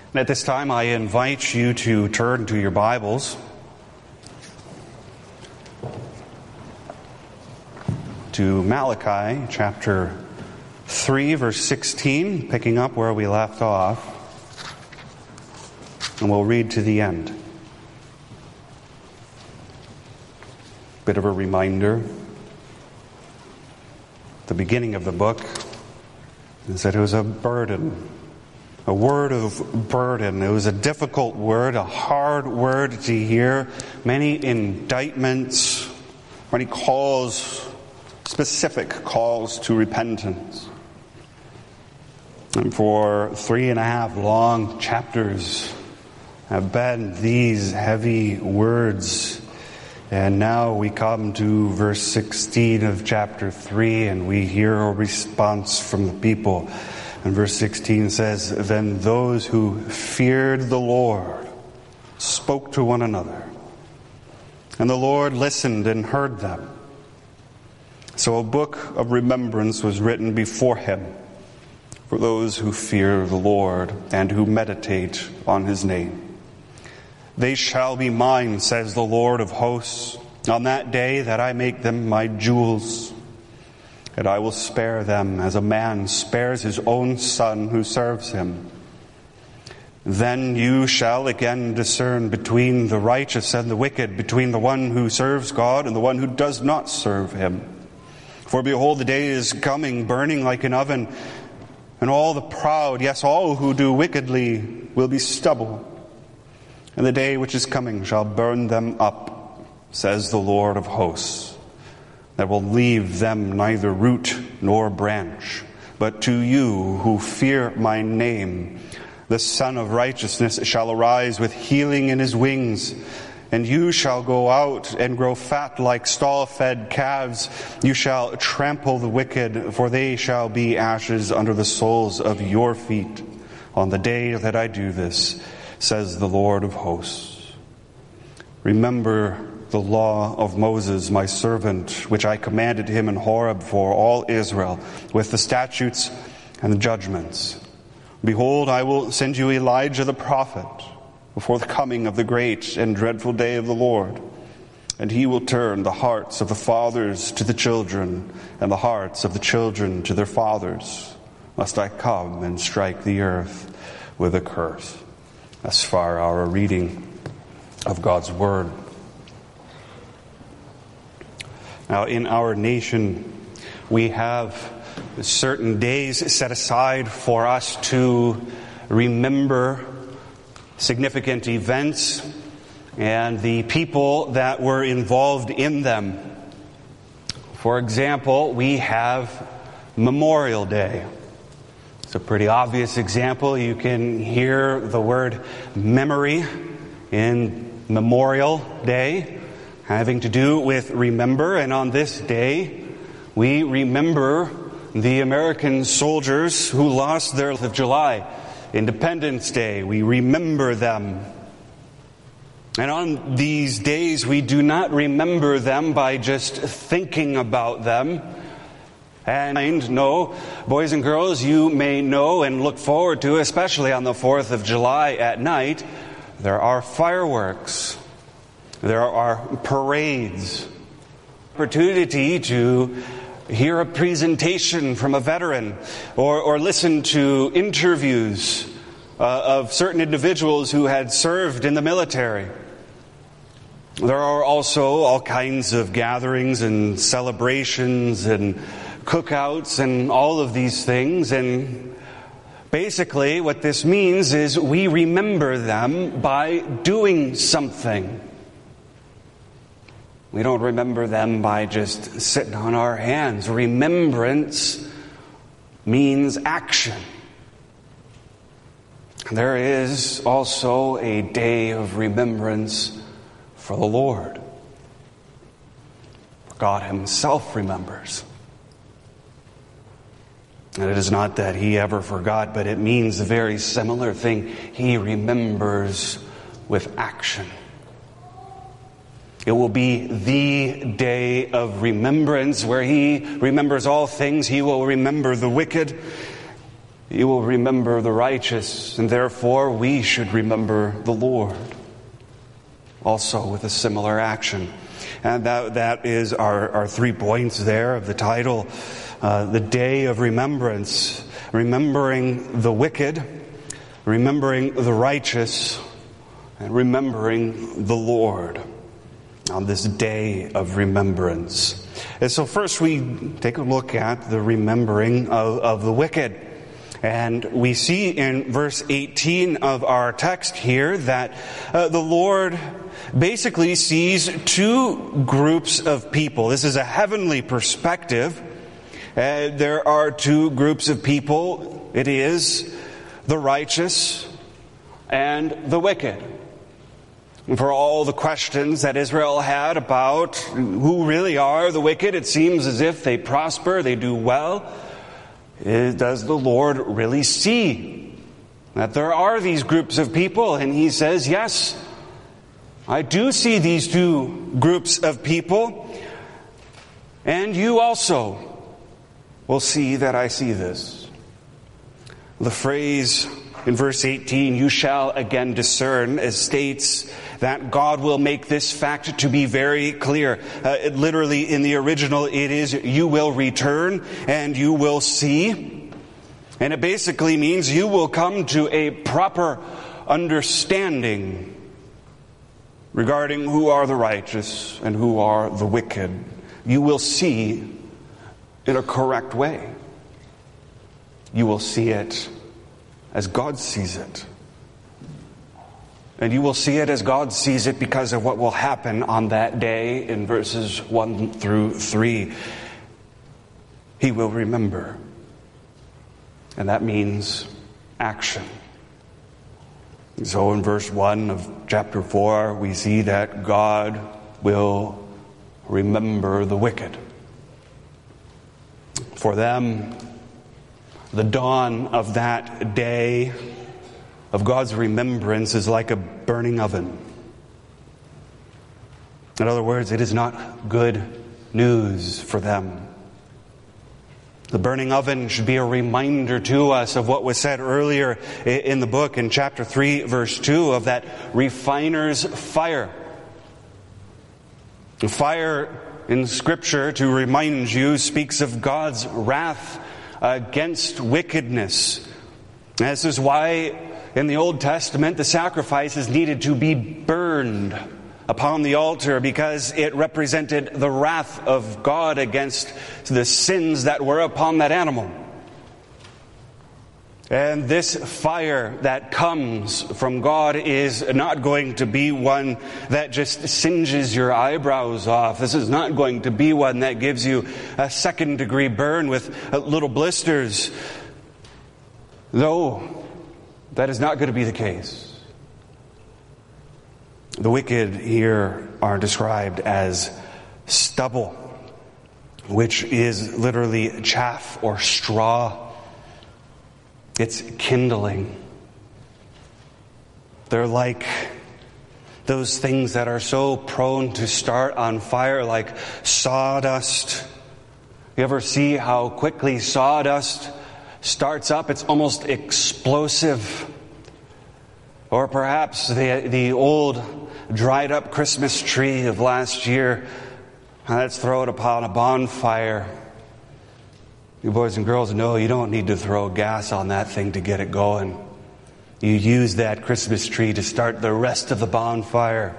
And at this time, I invite you to turn to your Bibles to Malachi chapter 3, verse 16, picking up where we left off, and we'll read to the end. Bit of a reminder. The beginning of the book is that it was a burden. A word of burden. It was a difficult word, a hard word to hear. Many indictments, many calls, specific calls to repentance. And for 3.5 long chapters have been these heavy words. And now we come to verse 16 of chapter 3, and we hear a response from the people. And verse 16 says, "Then those who feared the Lord spoke to one another, and the Lord listened and heard them. So a book of remembrance was written before him for those who fear the Lord and who meditate on his name. They shall be mine, says the Lord of hosts, on that day that I make them my jewels. And I will spare them as a man spares his own son who serves him. Then you shall again discern between the righteous and the wicked, between the one who serves God and the one who does not serve him. For behold, the day is coming, burning like an oven, and all the proud, yes, all who do wickedly, will be stubble. And the day which is coming shall burn them up, says the Lord of hosts. That will leave them neither root nor branch. But to you who fear my name, the Son of Righteousness shall arise with healing in his wings. And you shall go out and grow fat like stall-fed calves. You shall trample the wicked, for they shall be ashes under the soles of your feet on the day that I do this, says the Lord of hosts. Remember the law of Moses, my servant, which I commanded him in Horeb for all Israel, with the statutes and the judgments. Behold, I will send you Elijah the prophet before the coming of the great and dreadful day of the Lord. And he will turn the hearts of the fathers to the children, and the hearts of the children to their fathers, lest I come and strike the earth with a curse." Thus far our reading of God's Word. Now, in our nation, we have certain days set aside for us to remember significant events and the people that were involved in them. For example, we have Memorial Day. It's a pretty obvious example. You can hear the word memory in Memorial Day, having to do with remember. And on this day, we remember the American soldiers who lost their 4th of July, Independence Day. We remember them. And on these days, we do not remember them by just thinking about them. And no, boys and girls, you may know and look forward to, especially on the 4th of July at night, there are fireworks. There are parades, opportunity to hear a presentation from a veteran or listen to interviews of certain individuals who had served in the military. There are also all kinds of gatherings and celebrations and cookouts and all of these things. And basically what this means is we remember them by doing something. We don't remember them by just sitting on our hands. Remembrance means action. There is also a day of remembrance for the Lord. God himself remembers. And it is not that he ever forgot, but it means a very similar thing. He remembers with action. It will be the day of remembrance where he remembers all things. He will remember the wicked. You will remember the righteous, and therefore we should remember the Lord. Also with a similar action. And that is our 3 points there of the title. The day of remembrance. Remembering the wicked, remembering the righteous, and remembering the Lord on this day of remembrance. And so first we take a look at the remembering of the wicked. And we see in verse 18 of our text here that the Lord basically sees 2 groups of people. This is a heavenly perspective. There are 2 groups of people. It is the righteous and the wicked. And for all the questions that Israel had about who really are the wicked, it seems as if they prosper, they do well. Does the Lord really see that there are these groups of people? And he says, yes, I do see these 2 groups of people. And you also will see that I see this. The phrase in verse 18, you shall again discern, states that God will make this fact to be very clear. Literally in the original it is, you will return and you will see. And it basically means you will come to a proper understanding regarding who are the righteous and who are the wicked. You will see in a correct way. You will see it as God sees it. And you will see it as God sees it because of what will happen on that day in verses 1 through 3. He will remember. And that means action. So in verse 1 of chapter 4, we see that God will remember the wicked. For them, the dawn of that day of God's remembrance is like a burning oven. In other words, it is not good news for them. The burning oven should be a reminder to us of what was said earlier in the book in chapter 3, verse 2, of that refiner's fire. The fire in Scripture, to remind you, speaks of God's wrath against wickedness. And this is why in the Old Testament the sacrifices needed to be burned upon the altar, because it represented the wrath of God against the sins that were upon that animal. And this fire that comes from God is not going to be one that just singes your eyebrows off. This is not going to be one that gives you a second-degree burn with little blisters. No, that is not going to be the case. The wicked here are described as stubble, which is literally chaff or straw. It's kindling. They're like those things that are so prone to start on fire, like sawdust. You ever see how quickly sawdust starts up? It's almost explosive. Or perhaps the old dried up Christmas tree of last year. Let's throw it upon a bonfire. You boys and girls know you don't need to throw gas on that thing to get it going. You use that Christmas tree to start the rest of the bonfire.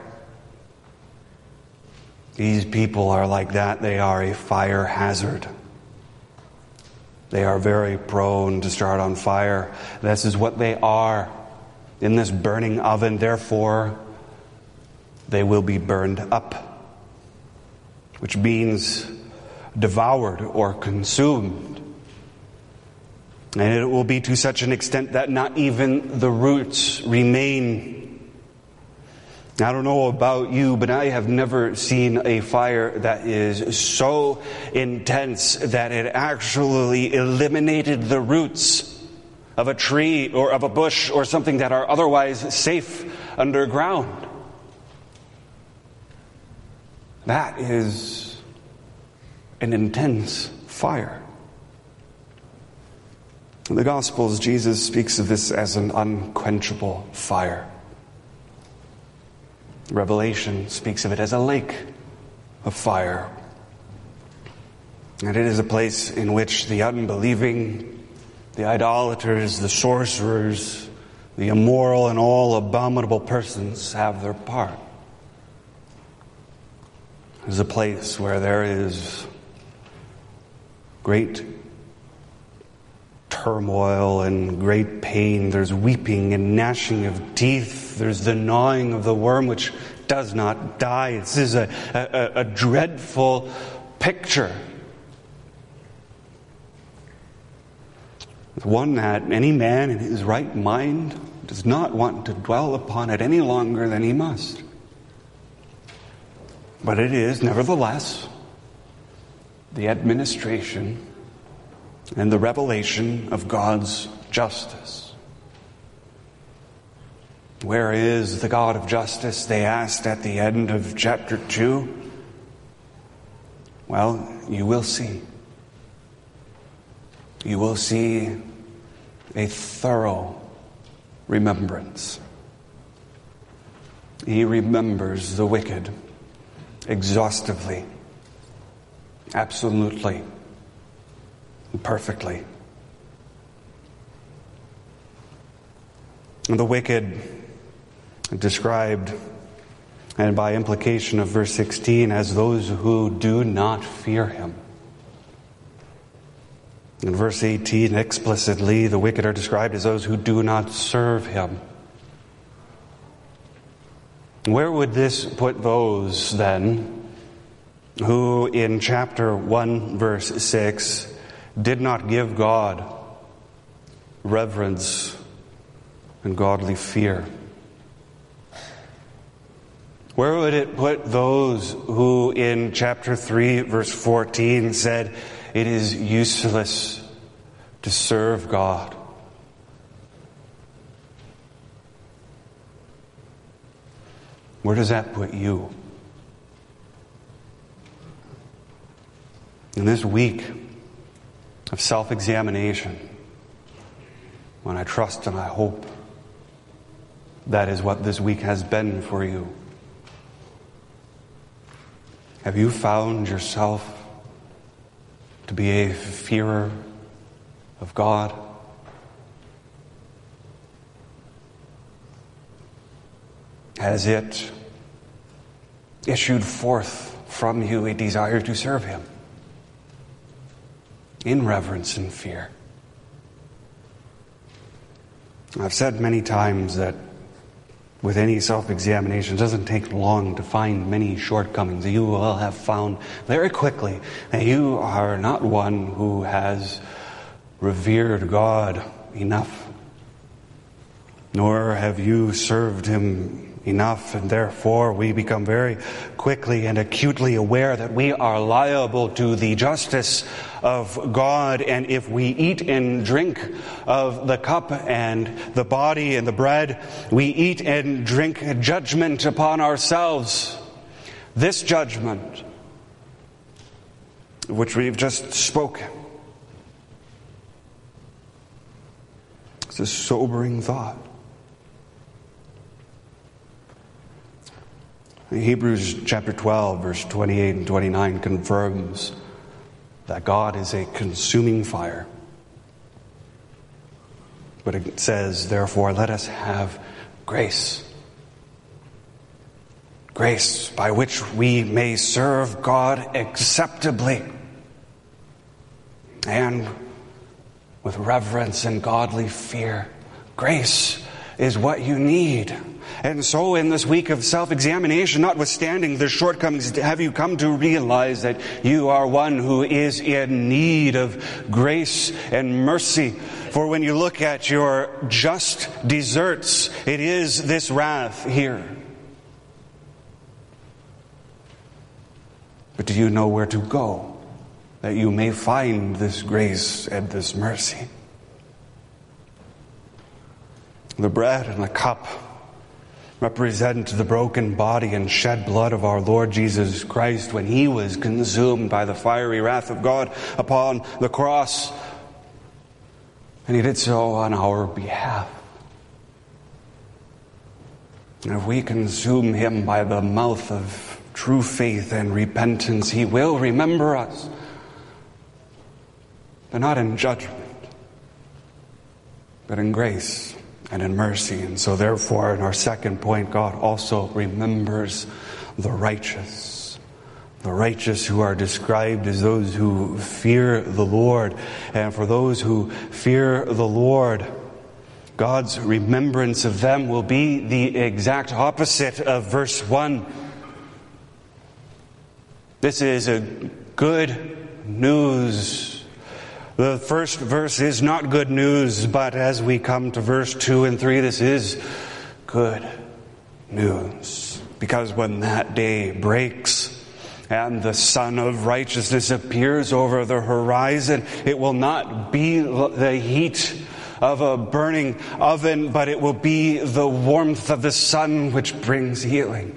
These people are like that. They are a fire hazard. They are very prone to start on fire. This is what they are in this burning oven. Therefore, they will be burned up, which means devoured or consumed. And it will be to such an extent that not even the roots remain. I don't know about you, but I have never seen a fire that is so intense that it actually eliminated the roots of a tree or of a bush or something that are otherwise safe underground. That is an intense fire. In the Gospels, Jesus speaks of this as an unquenchable fire. Revelation speaks of it as a lake of fire. And it is a place in which the unbelieving, the idolaters, the sorcerers, the immoral, and all abominable persons have their part. It is a place where there is great turmoil and great pain. There's weeping and gnashing of teeth. There's the gnawing of the worm which does not die. This is a dreadful picture. One that any man in his right mind does not want to dwell upon it any longer than he must. But it is, nevertheless, the administration and the revelation of God's justice. Where is the God of justice? They asked at the end of chapter 2. Well, you will see. You will see a thorough remembrance. He remembers the wicked exhaustively, absolutely, perfectly. The wicked described, and by implication of verse 16, as those who do not fear him. In verse 18, explicitly, the wicked are described as those who do not serve him. Where would this put those, then, who in chapter 1, verse 6, did not give God reverence and godly fear? Where would it put those who in chapter 3, verse 14 said, it is useless to serve God? Where does that put you? In this week of self-examination, when I trust and I hope that is what this week has been for you, have you found yourself to be a fearer of God? Has it issued forth from you a desire to serve him in reverence and fear? I've said many times that with any self-examination, it doesn't take long to find many shortcomings. You will have found very quickly that you are not one who has revered God enough, nor have you served him enough, and therefore we become very quickly and acutely aware that we are liable to the justice of God. And if we eat and drink of the cup and the body and the bread, we eat and drink judgment upon ourselves. This judgment, which we've just spoken, it's a sobering thought. Hebrews chapter 12, verse 28 and 29 confirms that God is a consuming fire. But it says, therefore, let us have grace. Grace by which we may serve God acceptably and with reverence and godly fear. Grace is what you need. And so in this week of self-examination, notwithstanding the shortcomings, have you come to realize that you are one who is in need of grace and mercy? For when you look at your just deserts, it is this wrath here. But do you know where to go that you may find this grace and this mercy? The bread and the cup represent the broken body and shed blood of our Lord Jesus Christ when he was consumed by the fiery wrath of God upon the cross. And he did so on our behalf. And if we consume him by the mouth of true faith and repentance, he will remember us, but not in judgment, but in grace and in mercy. And so therefore, in our second point, God also remembers the righteous. The righteous who are described as those who fear the Lord. And for those who fear the Lord, God's remembrance of them will be the exact opposite of verse 1. This is a good news. The first verse is not good news, but as we come to verse 2 and 3, this is good news. Because when that day breaks and the Sun of Righteousness appears over the horizon, it will not be the heat of a burning oven, but it will be the warmth of the sun which brings healing.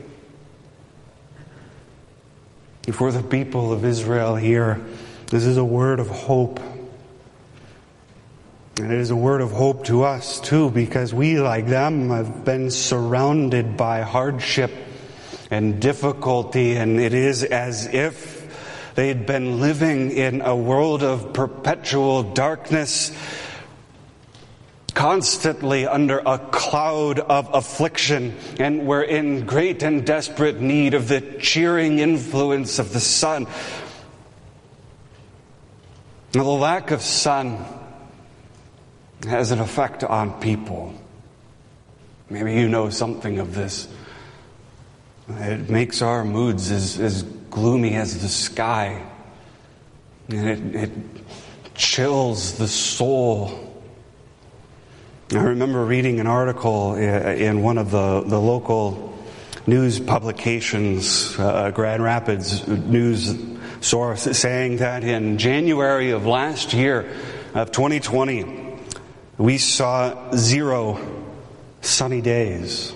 For the people of Israel here, this is a word of hope. And it is a word of hope to us too, because we, like them, have been surrounded by hardship and difficulty, and it is as if they'd been living in a world of perpetual darkness, constantly under a cloud of affliction, and we're in great and desperate need of the cheering influence of the sun. Now, the lack of sun has an effect on people. Maybe you know something of this. It makes our moods as gloomy as the sky, and it chills the soul. I remember reading an article in one of the local news publications, Grand Rapids news source, saying that in January of last year, of 2020, we saw 0 sunny days.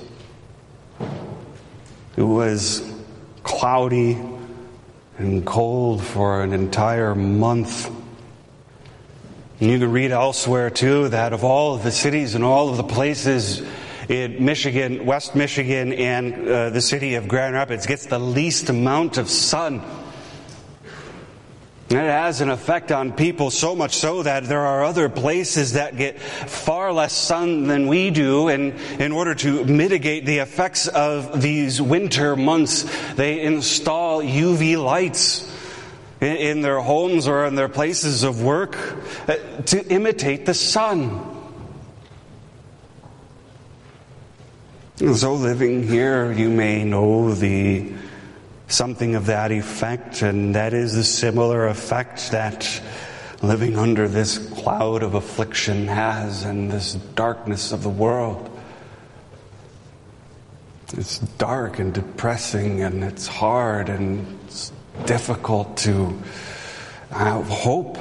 It was cloudy and cold for an entire month. And you can read elsewhere, too, that of all of the cities and all of the places in Michigan, West Michigan, and the city of Grand Rapids gets the least amount of sun. And it has an effect on people, so much so that there are other places that get far less sun than we do. And in order to mitigate the effects of these winter months, they install UV lights in their homes or in their places of work to imitate the sun. And so living here, you may know something of that effect, and that is the similar effect that living under this cloud of affliction has and this darkness of the world. It's dark and depressing, and it's hard and it's difficult to have hope.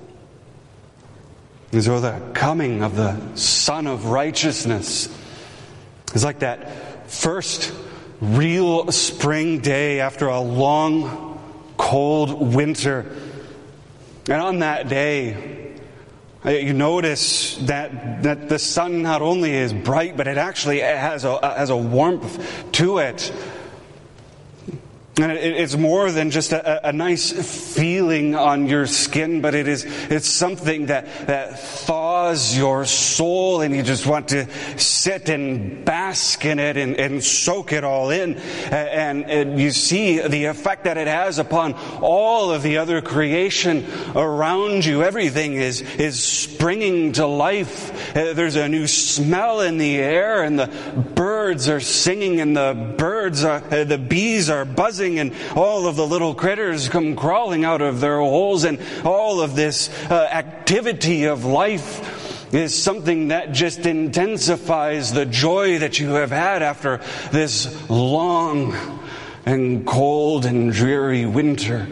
And so the coming of the Son of Righteousness is like that first real spring day after a long, cold winter. And on that day, you notice that the sun not only is bright, but it actually has a warmth to it. And it's more than just a nice feeling on your skin, but it's something that thaws your soul, and you just want to sit and bask in it and soak it all in. And you see the effect that it has upon all of the other creation around you. Everything is springing to life. There's a new smell in the air, and the birds are singing, and the bees are buzzing, and all of the little critters come crawling out of their holes, and all of this activity of life is something that just intensifies the joy that you have had after this long and cold and dreary winter.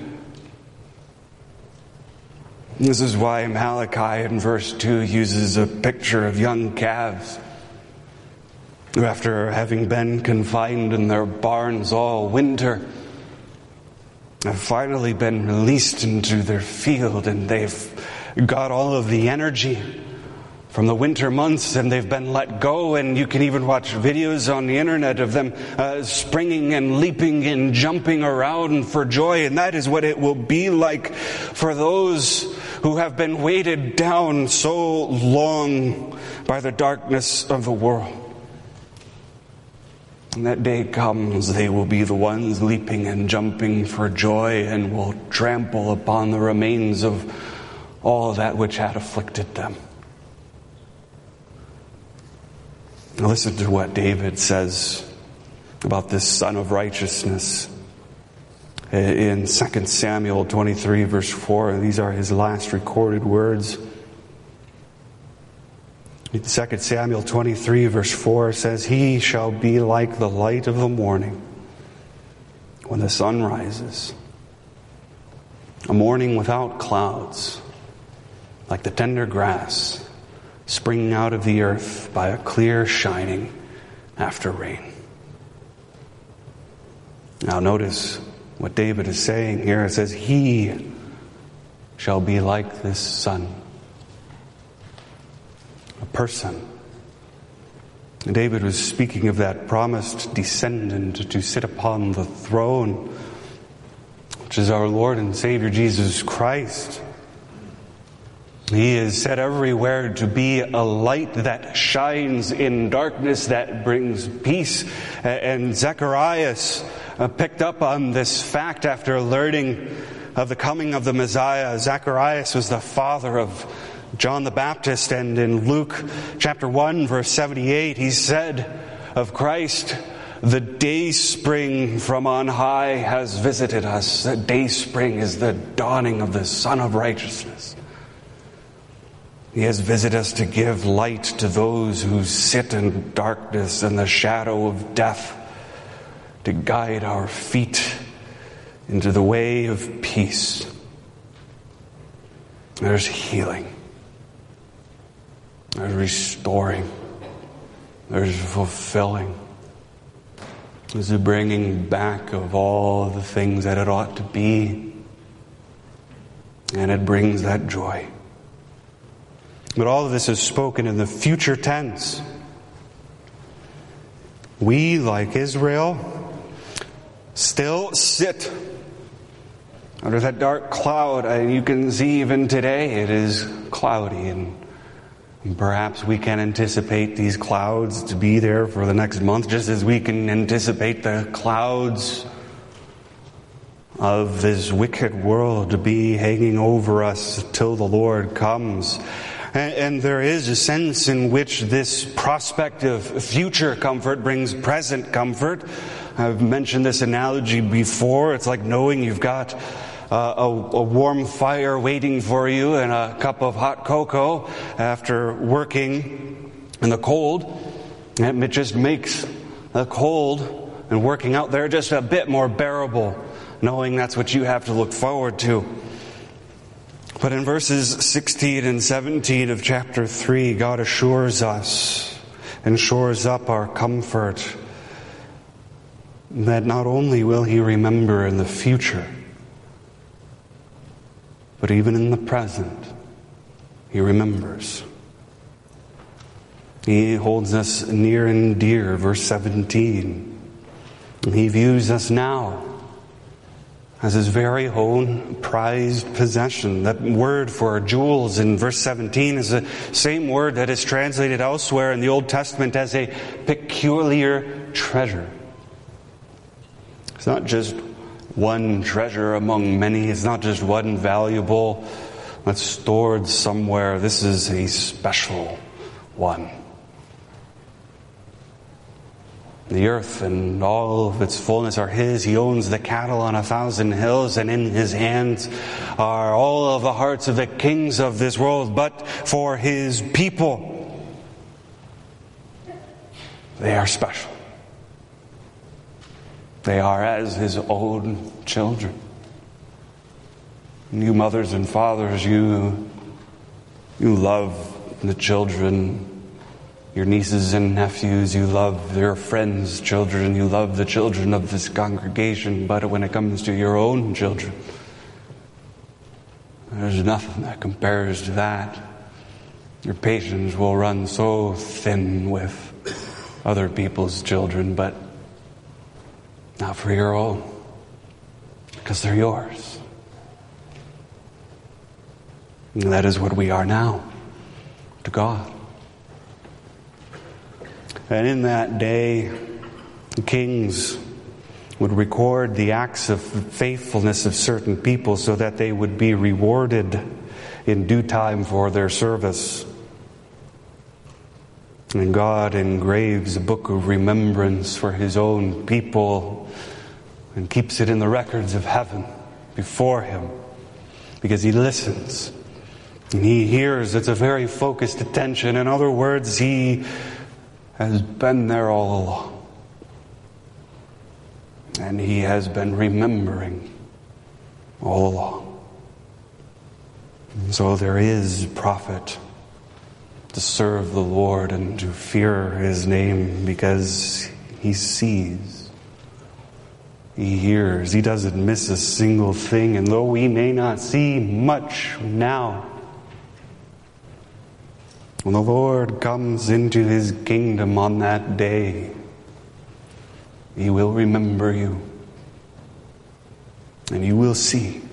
This is why Malachi in verse 2 uses a picture of young calves who, after having been confined in their barns all winter, have finally been released into their field, and they've got all of the energy from the winter months, and they've been let go, and you can even watch videos on the internet of them springing and leaping and jumping around for joy. And that is what it will be like for those who have been weighted down so long by the darkness of the world. When that day comes, they will be the ones leaping and jumping for joy, and will trample upon the remains of all that which had afflicted them. Now listen to what David says about this Son of Righteousness in 2 Samuel 23 verse 4. These are his last recorded words. In 2 Samuel 23 verse 4 says, "He shall be like the light of the morning when the sun rises, a morning without clouds, like the tender grass springing out of the earth by a clear shining after rain." Now notice what David is saying here. It says, "He shall be like this sun." A person. And David was speaking of that promised descendant to sit upon the throne, which is our Lord and Savior Jesus Christ. He is said everywhere to be a light that shines in darkness, that brings peace. And Zacharias picked up on this fact after learning of the coming of the Messiah. Zacharias was the father of John the Baptist, and in Luke chapter 1 verse 78 he said of Christ, "The day spring from on high has visited us." The day spring is the dawning of the Son of Righteousness. He has visited us to give light to those who sit in darkness and the shadow of death, to guide our feet into the way of peace. There's healing. There's restoring. There's fulfilling. There's the bringing back of all the things that it ought to be. And it brings that joy. But all of this is spoken in the future tense. We, like Israel, still sit under that dark cloud. And you can see even today it is cloudy. And perhaps we can anticipate these clouds to be there for the next month, just as we can anticipate the clouds of this wicked world to be hanging over us till the Lord comes. And there is a sense in which this prospect of future comfort brings present comfort. I've mentioned this analogy before. It's like knowing you've got a warm fire waiting for you and a cup of hot cocoa after working in the cold. And it just makes the cold and working out there just a bit more bearable, knowing that's what you have to look forward to. But in verses 16 and 17 of chapter 3, God assures us and shores up our comfort that not only will He remember in the future, but even in the present, He remembers. He holds us near and dear, verse 17. He views us now as His very own prized possession. That word for jewels in verse 17 is the same word that is translated elsewhere in the Old Testament as a peculiar treasure. It's not just one treasure among many. It's not just one valuable that's stored somewhere. This is a special one. The earth and all of its fullness are His. He owns the cattle on 1,000 hills, and in His hands are all of the hearts of the kings of this world. But for His people, they are special. They are as His own children. You mothers and fathers, you love the children, your nieces and nephews, you love their friends' children, you love the children of this congregation, but when it comes to your own children, there's nothing that compares to that. Your patience will run so thin with other people's children, but not for your own, because they're yours. And that is what we are now to God. And in that day, kings would record the acts of faithfulness of certain people so that they would be rewarded in due time for their service. And God engraves a book of remembrance for His own people and keeps it in the records of heaven before Him, because He listens and He hears. It's a very focused attention. In other words, He has been there all along. And He has been remembering all along. And so there is profit to serve the Lord and to fear His name, because He sees, He hears, He doesn't miss a single thing. And though we may not see much now, when the Lord comes into His kingdom on that day, He will remember you. And you will see.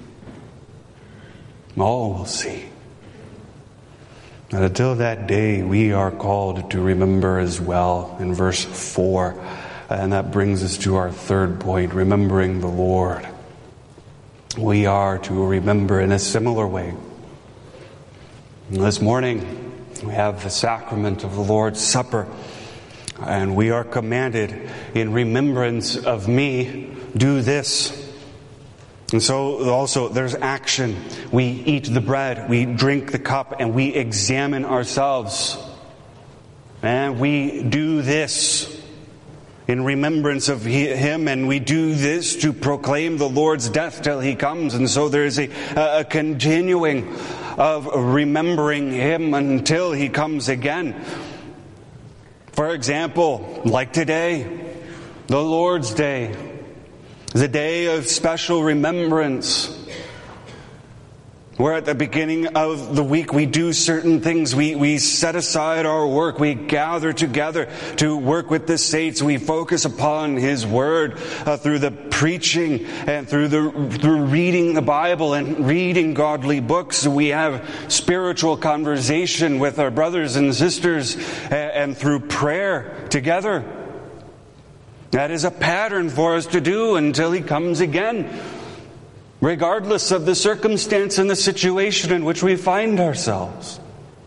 All will see. And until that day, we are called to remember as well in verse 4. And that brings us to our third point, remembering the Lord. We are to remember in a similar way. And this morning, we have the sacrament of the Lord's Supper. And we are commanded, in remembrance of me, do this. And so also there's action. We eat the bread, we drink the cup, and we examine ourselves. And we do this in remembrance of Him, and we do this to proclaim the Lord's death till He comes. And so there's a continuing of remembering Him until He comes again. For example, like today, the Lord's Day is a day of special remembrance, where at the beginning of the week we do certain things. We set aside our work. We gather together to work with the saints. We focus upon His Word through the preaching and through reading the Bible and reading godly books. We have spiritual conversation with our brothers and sisters and through prayer together. That is a pattern for us to do until He comes again, regardless of the circumstance and the situation in which we find ourselves.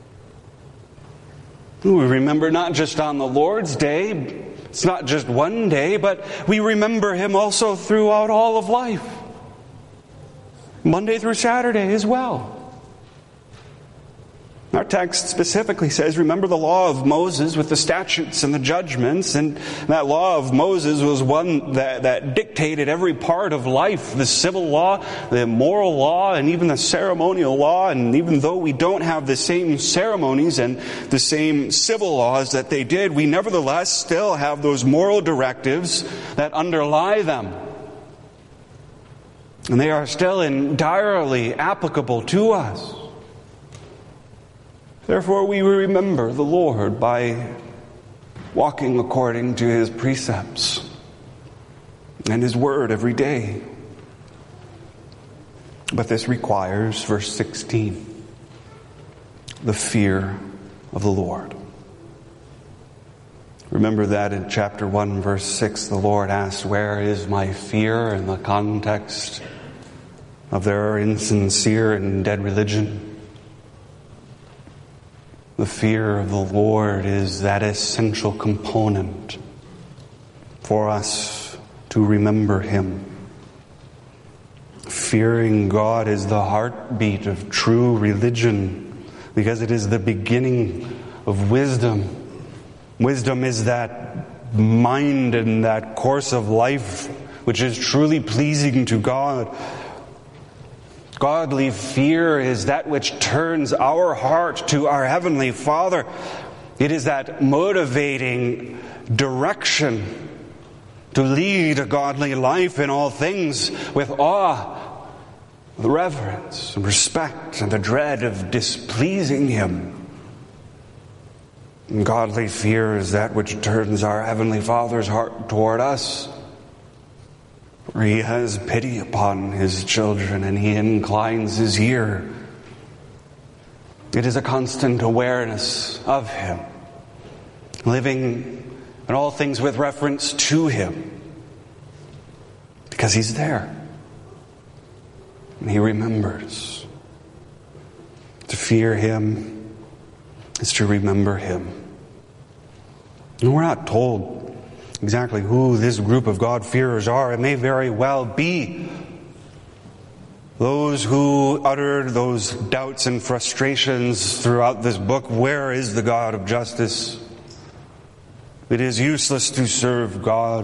We remember not just on the Lord's Day, it's not just one day, but we remember Him also throughout all of life. Monday through Saturday as well. Our text specifically says, remember the law of Moses with the statutes and the judgments. And that law of Moses was one that dictated every part of life. The civil law, the moral law, and even the ceremonial law. And even though we don't have the same ceremonies and the same civil laws that they did, we nevertheless still have those moral directives that underlie them. And they are still entirely applicable to us. Therefore, we remember the Lord by walking according to His precepts and His Word every day. But this requires, verse 16, the fear of the Lord. Remember that in chapter 1, verse 6, the Lord asked, where is my fear, in the context of their insincere and dead religion. The fear of the Lord is that essential component for us to remember Him. Fearing God is the heartbeat of true religion, because it is the beginning of wisdom. Wisdom is that mind and that course of life which is truly pleasing to God. Godly fear is that which turns our heart to our Heavenly Father. It is that motivating direction to lead a godly life in all things with awe, with reverence and respect and the dread of displeasing Him. And godly fear is that which turns our Heavenly Father's heart toward us. For He has pity upon His children, and He inclines His ear. It is a constant awareness of Him, living in all things with reference to Him, because He's there, and He remembers. To fear Him is to remember Him. And we're not told exactly who this group of God-fearers are. It may very well be those who uttered those doubts and frustrations throughout this book. Where is the God of justice? It is useless to serve God.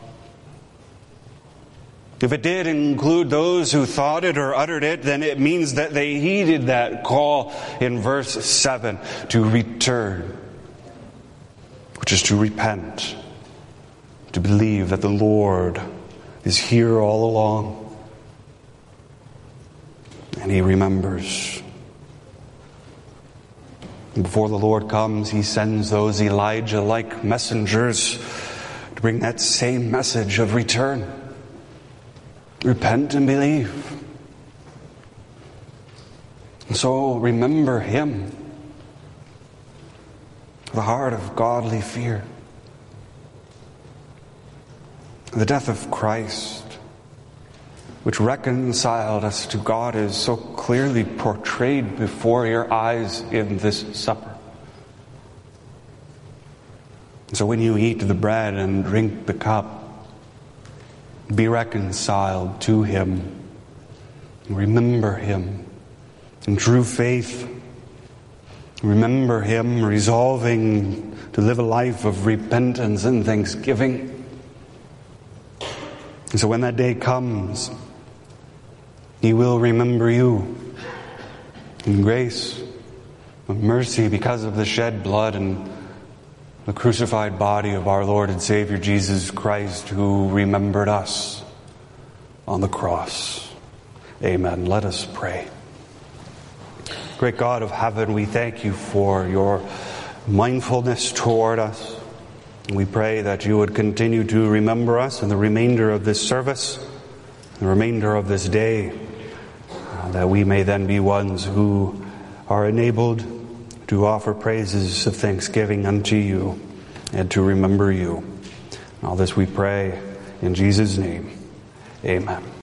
If it did include those who thought it or uttered it, then it means that they heeded that call in verse 7 to return, which is to repent, to believe that the Lord is here all along. And He remembers. And before the Lord comes, He sends those Elijah-like messengers to bring that same message of return. Repent and believe. And so remember Him. The heart of godly fear. The death of Christ, which reconciled us to God, is so clearly portrayed before your eyes in this supper. So when you eat the bread and drink the cup, be reconciled to Him. Remember Him in true faith. Remember Him, resolving to live a life of repentance and thanksgiving. And so when that day comes, He will remember you in grace and mercy because of the shed blood and the crucified body of our Lord and Savior Jesus Christ, who remembered us on the cross. Amen. Let us pray. Great God of heaven, we thank You for Your mindfulness toward us. We pray that You would continue to remember us in the remainder of this service, the remainder of this day, that we may then be ones who are enabled to offer praises of thanksgiving unto You and to remember You. All this we pray in Jesus' name. Amen.